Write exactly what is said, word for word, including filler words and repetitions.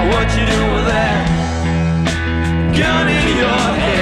What you doing with that gun in your head?